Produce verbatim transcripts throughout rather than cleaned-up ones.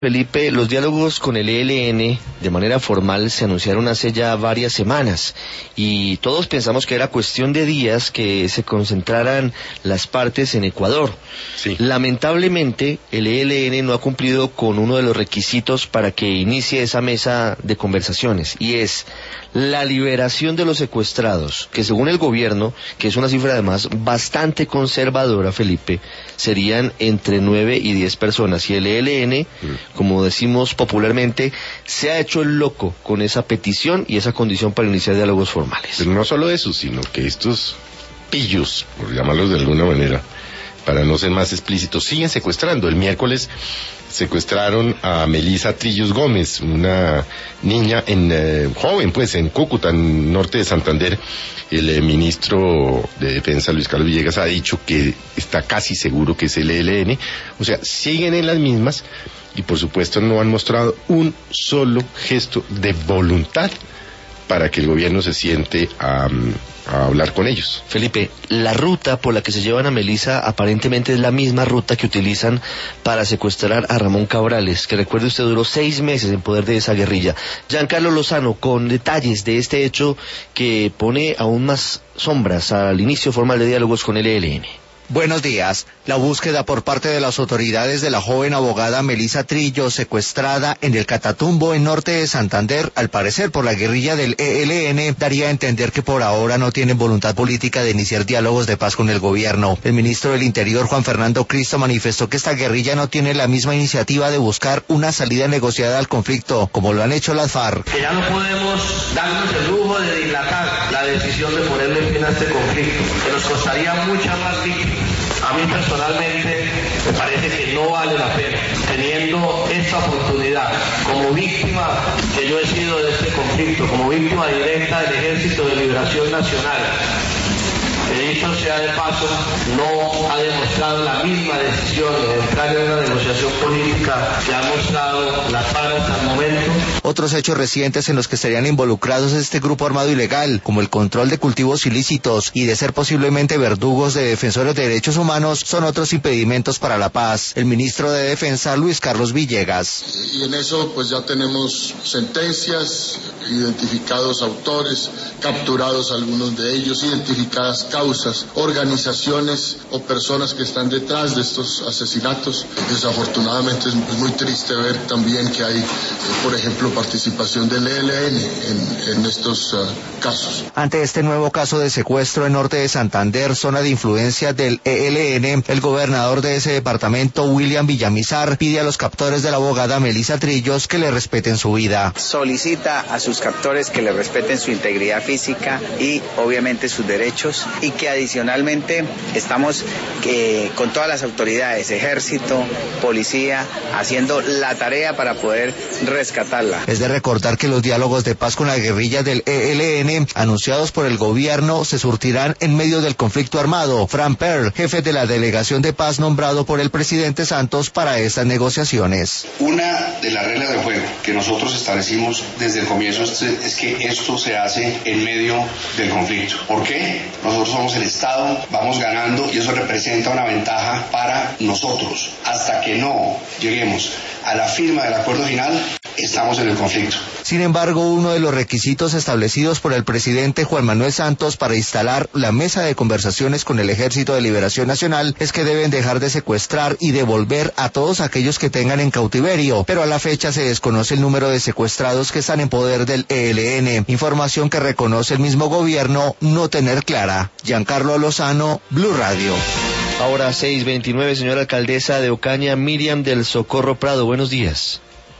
Felipe, los diálogos con el E L N de manera formal se anunciaron hace ya varias semanas y todos pensamos que era cuestión de días que se concentraran las partes en Ecuador. Sí. Lamentablemente, el E L N no ha cumplido con uno de los requisitos para que inicie esa mesa de conversaciones, y es la liberación de los secuestrados, que según el gobierno, que es una cifra además bastante conservadora, Felipe, serían entre nueve y diez personas, y el E L N, mm. como decimos popularmente, se ha hecho el loco con esa petición y esa condición para iniciar diálogos formales. Pero no solo eso, sino que estos pillos, por llamarlos de alguna manera, para no ser más explícitos, siguen secuestrando. El miércoles secuestraron a Melisa Trillos Gómez, una niña en eh, joven, pues, en Cúcuta, en norte de Santander. El eh, ministro de Defensa, Luis Carlos Villegas, ha dicho que está casi seguro que es el E L N. O sea, siguen en las mismas y, por supuesto, no han mostrado un solo gesto de voluntad para que el gobierno se siente a, a hablar con ellos. Felipe, la ruta por la que se llevan a Melisa aparentemente es la misma ruta que utilizan para secuestrar a Ramón Cabrales, que recuerde usted duró seis meses en poder de esa guerrilla. Giancarlo Lozano, con detalles de este hecho que pone aún más sombras al inicio formal de diálogos con el E L N. Buenos días. La búsqueda por parte de las autoridades de la joven abogada Melisa Trillos, secuestrada en el Catatumbo, en norte de Santander, al parecer por la guerrilla del E L N, daría a entender que por ahora no tienen voluntad política de iniciar diálogos de paz con el gobierno. El ministro del Interior, Juan Fernando Cristo, manifestó que esta guerrilla no tiene la misma iniciativa de buscar una salida negociada al conflicto, como lo han hecho las FARC. Que ya no podemos darnos el lujo de dilatar la decisión de ponerle fin a este conflicto, que nos costaría muchas más víctimas. A mí personalmente me parece que no vale la pena, teniendo esta oportunidad como víctima que yo he sido de este conflicto, como víctima directa del Ejército de Liberación Nacional. Que dicho sea de paso, no ha demostrado la misma decisión de entrar en una negociación política que ha mostrado la FARC hasta el momento. Otros hechos recientes en los que estarían involucrados este grupo armado ilegal, como el control de cultivos ilícitos y de ser posiblemente verdugos de defensores de derechos humanos, son otros impedimentos para la paz. El ministro de Defensa, Luis Carlos Villegas. Y en eso pues ya tenemos sentencias, identificados autores, capturados algunos de ellos, identificadas causas, organizaciones o personas que están detrás de estos asesinatos. Desafortunadamente es muy triste ver también que hay, por ejemplo, participación del E L N en, en estos uh, casos. Ante este nuevo caso de secuestro en norte de Santander, zona de influencia del E L N, el gobernador de ese departamento, William Villamizar, pide a los captores de la abogada Melisa Trillos que le respeten su vida. Solicita a sus captores que le respeten su integridad física y obviamente sus derechos, y que adicionalmente estamos eh, con todas las autoridades, ejército, policía, haciendo la tarea para poder rescatarla. Es de recordar que los diálogos de paz con la guerrilla del E L N, anunciados por el gobierno, se surtirán en medio del conflicto armado. Fran Pearl, jefe de la delegación de paz nombrado por el presidente Santos para estas negociaciones. Una de las reglas del juego que nosotros establecimos desde el comienzo es, es que esto se hace en medio del conflicto. ¿Por qué? Nosotros somos el Estado, vamos ganando y eso representa una ventaja para nosotros. Hasta que no lleguemos a la firma del acuerdo final, estamos en el conflicto. Sin embargo, uno de los requisitos establecidos por el presidente Juan Manuel Santos para instalar la mesa de conversaciones con el Ejército de Liberación Nacional es que deben dejar de secuestrar y devolver a todos aquellos que tengan en cautiverio, pero a la fecha se desconoce el número de secuestrados que están en poder del E L N, información que reconoce el mismo gobierno no tener clara. Giancarlo Lozano, Blue Radio. Ahora seis veintinueve, señora alcaldesa de Ocaña, Miriam del Socorro Prado, buenos días.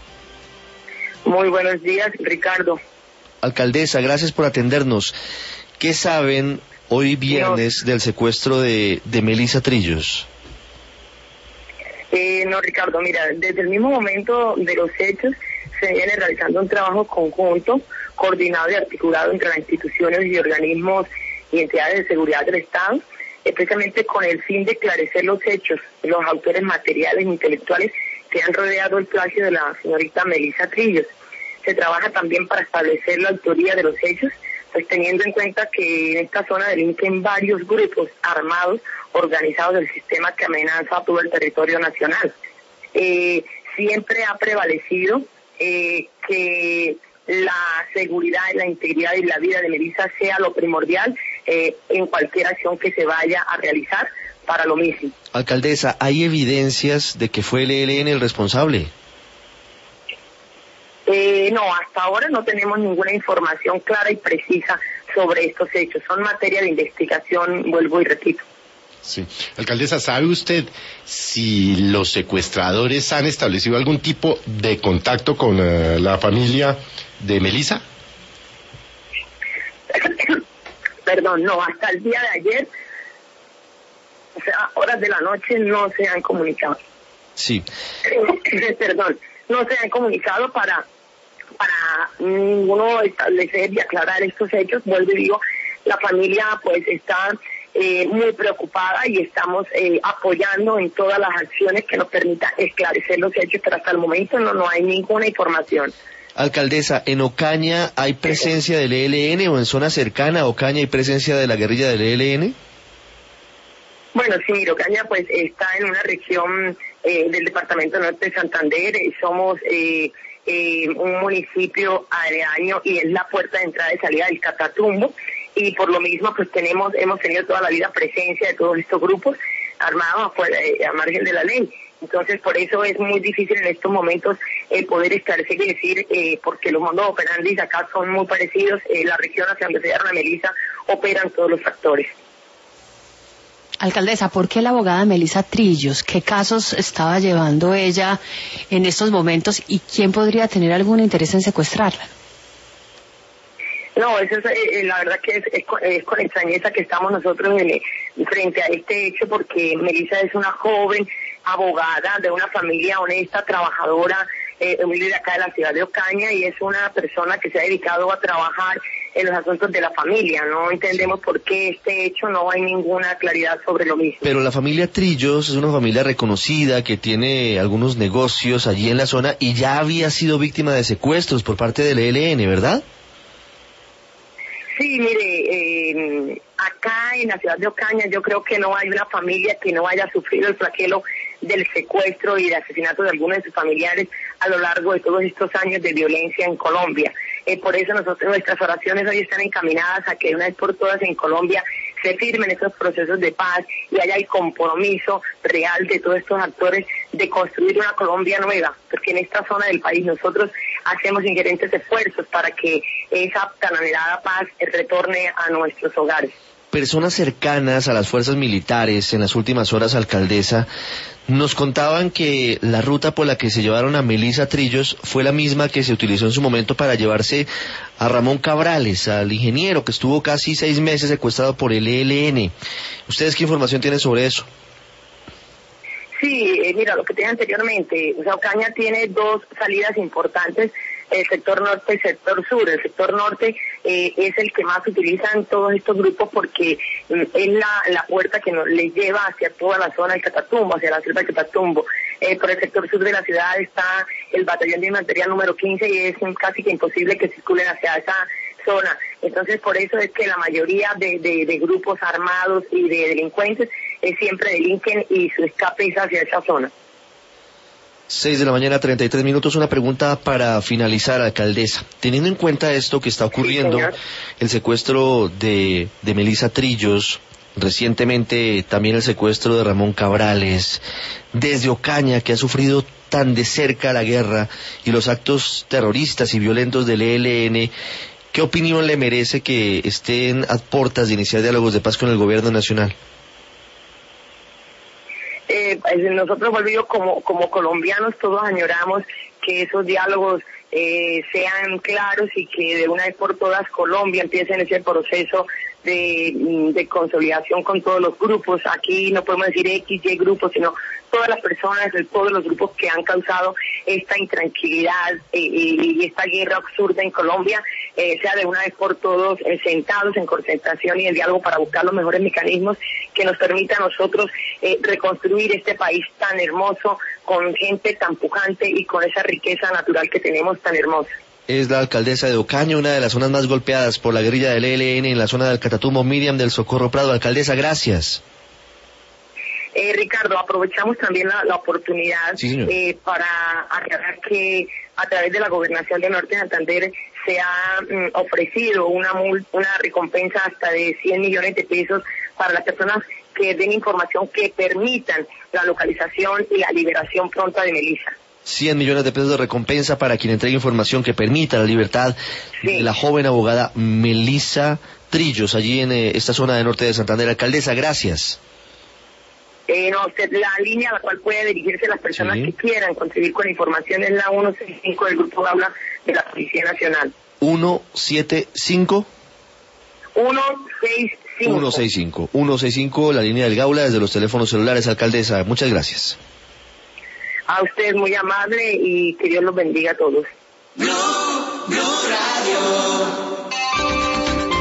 Muy buenos días, Ricardo. Alcaldesa, gracias por atendernos. ¿Qué saben hoy viernes no. del secuestro de, de Melisa Trillos? Eh, no, Ricardo, mira, desde el mismo momento de los hechos se viene realizando un trabajo conjunto, coordinado y articulado entre las instituciones y organismos y entidades de seguridad del Estado, especialmente con el fin de esclarecer los hechos, los autores materiales e intelectuales que han rodeado el plagio de la señorita Melisa Trillos. Se trabaja también para establecer la autoría de los hechos, pues teniendo en cuenta que en esta zona delinquen varios grupos armados organizados del sistema que amenaza a todo el territorio nacional. Eh, siempre ha prevalecido eh, que la seguridad y la integridad y la vida de Melissa sea lo primordial eh, en cualquier acción que se vaya a realizar para lo mismo. Alcaldesa, ¿hay evidencias de que fue el E L N el responsable? Eh, no, hasta ahora no tenemos ninguna información clara y precisa sobre estos hechos. Son materia de investigación, vuelvo y repito. Sí. Alcaldesa, ¿sabe usted si los secuestradores han establecido algún tipo de contacto con uh, la familia de Melissa? Perdón, no, hasta el día de ayer, o sea, horas de la noche no se han comunicado. Sí. Perdón, no se han comunicado para para ninguno establecer y aclarar estos hechos. Vuelvo y digo, la familia pues está eh, muy preocupada y estamos eh, apoyando en todas las acciones que nos permitan esclarecer los hechos, pero hasta el momento no, no hay ninguna información. Alcaldesa, ¿en Ocaña hay presencia del E L N o en zona cercana a Ocaña hay presencia de la guerrilla del E L N? Bueno, sí, mira, Ocaña pues está en una región eh, del departamento norte de Santander, eh, somos eh, eh, un municipio aledaño y es la puerta de entrada y salida del Catatumbo, y por lo mismo pues tenemos hemos tenido toda la vida presencia de todos estos grupos armados afuera, eh, a margen de la ley. Entonces, por eso es muy difícil en estos momentos eh, poder esclarecer y decir, eh, porque los modos operandi acá son muy parecidos, eh, la región hacia donde se llama la Melissa operan todos los factores. Alcaldesa, ¿por qué la abogada Melissa Trillos? ¿Qué casos estaba llevando ella en estos momentos y quién podría tener algún interés en secuestrarla? No, eso es, eh, la verdad que es, es, es con extrañeza que estamos nosotros en, frente a este hecho, porque Melissa es una joven abogada de una familia honesta, trabajadora, eh, humilde de acá de la ciudad de Ocaña, y es una persona que se ha dedicado a trabajar en los asuntos de la familia. No entendemos por qué este hecho, no hay ninguna claridad sobre lo mismo. Pero la familia Trillos es una familia reconocida que tiene algunos negocios allí en la zona y ya había sido víctima de secuestros por parte del E L N, ¿verdad? Sí, mire, eh, acá en la ciudad de Ocaña yo creo que no hay una familia que no haya sufrido el flagelo del secuestro y de asesinato de algunos de sus familiares a lo largo de todos estos años de violencia en Colombia. Eh, por eso nosotros nuestras oraciones hoy están encaminadas a que de una vez por todas en Colombia se firmen estos procesos de paz y haya el compromiso real de todos estos actores de construir una Colombia nueva, porque en esta zona del país nosotros hacemos ingerentes esfuerzos para que esa tan anhelada paz retorne a nuestros hogares. Personas cercanas a las fuerzas militares en las últimas horas, alcaldesa, nos contaban que la ruta por la que se llevaron a Melissa Trillos fue la misma que se utilizó en su momento para llevarse a Ramón Cabrales, al ingeniero que estuvo casi seis meses secuestrado por el E L N. ¿Ustedes qué información tienen sobre eso? Sí, eh, mira, lo que te dije anteriormente, o sea, Ocaña tiene dos salidas importantes, el sector norte y el sector sur. El sector norte eh, es el que más utilizan todos estos grupos porque mm, es la, la puerta que nos les lleva hacia toda la zona del Catatumbo, hacia la selva del Catatumbo. Eh, por el sector sur de la ciudad está el batallón de infantería número quince y es casi que imposible que circulen hacia esa zona. Entonces, por eso es que la mayoría de, de, de grupos armados y de delincuentes eh, siempre delinquen y su escape es hacia esa zona. Seis de la mañana, treinta y tres minutos. Una pregunta para finalizar, alcaldesa. Teniendo en cuenta esto que está ocurriendo, sí, el secuestro de, de Melissa Trillos, recientemente también el secuestro de Ramón Cabrales, desde Ocaña, que ha sufrido tan de cerca la guerra y los actos terroristas y violentos del E L N, ¿qué opinión le merece que estén a puertas de iniciar diálogos de paz con el gobierno nacional? Eh, nosotros, volvido como, como colombianos, todos añoramos que esos diálogos eh, sean claros y que de una vez por todas Colombia empiece en ese proceso de, de consolidación con todos los grupos. Aquí no podemos decir X, Y grupos, sino todas las personas, de todos los grupos que han causado esta intranquilidad eh, y esta guerra absurda en Colombia, eh, sea de una vez por todos eh, sentados en concentración y en diálogo para buscar los mejores mecanismos que nos permitan a nosotros eh, reconstruir este país tan hermoso, con gente tan pujante y con esa riqueza natural que tenemos tan hermosa. Es la alcaldesa de Ocaña, una de las zonas más golpeadas por la guerrilla del E L N en la zona del Catatumbo, Miriam del Socorro Prado. Alcaldesa, gracias. Eh, Ricardo, aprovechamos también la, la oportunidad sí, eh, para aclarar que a través de la Gobernación de Norte de Santander se ha mm, ofrecido una, mul una recompensa hasta de cien millones de pesos para las personas que den información que permitan la localización y la liberación pronta de Melissa. cien millones de pesos de recompensa para quien entregue información que permita la libertad sí. de la joven abogada Melissa Trillos, allí en eh, esta zona de Norte de Santander. Alcaldesa, gracias. Eh, no, usted, la línea a la cual puede dirigirse las personas sí. que quieran contribuir con información es la ciento setenta y cinco del Grupo Gaula de la Policía Nacional. ciento setenta y cinco ciento sesenta y cinco ciento sesenta y cinco ciento sesenta y cinco, la línea del Gaula desde los teléfonos celulares. Alcaldesa, muchas gracias. A usted muy amable y que Dios los bendiga a todos. Blue, Blue Radio.